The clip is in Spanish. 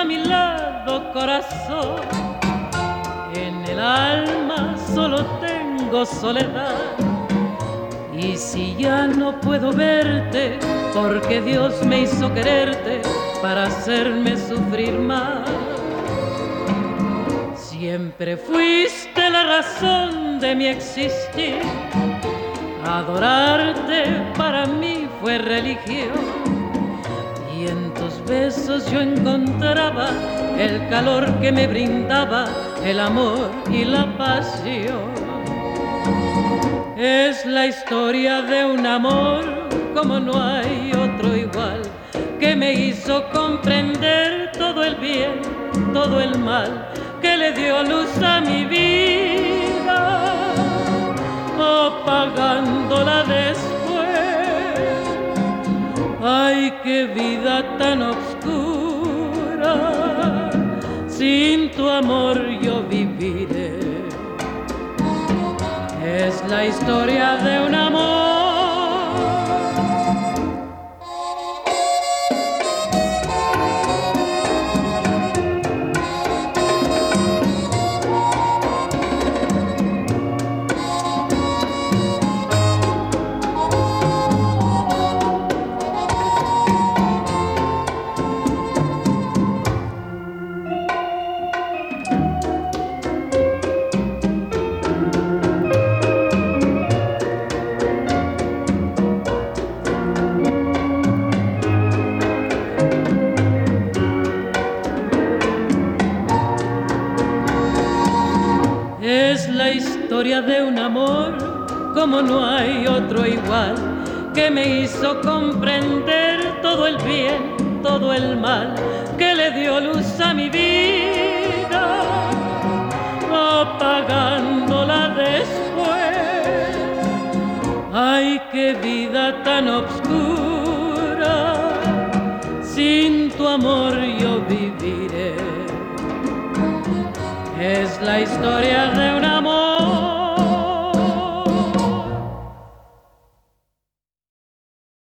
a mi lado, corazón. En el alma solo tengo soledad. Y si ya no puedo verte, porque Dios me hizo quererte para hacerme sufrir más. Siempre fuiste la razón de mi existir. Adorarte para mí fue religión. Y en tus besos yo encontraba el calor que me brindaba el amor y la pasión. Es la historia de un amor como no hay otro igual, que me hizo comprender todo el bien, todo el mal, que le dio luz a mi vida, apagándola después. Ay, qué vida tan oscura, sin tu amor yo viviré. Es la historia de un amor. Es la historia de un amor como no hay otro igual, que me hizo comprender todo el bien, todo el mal, que le dio luz a mi vida, apagándola después. Ay, qué vida tan oscura, sin tu amor yo viviré. Es la historia de un amor.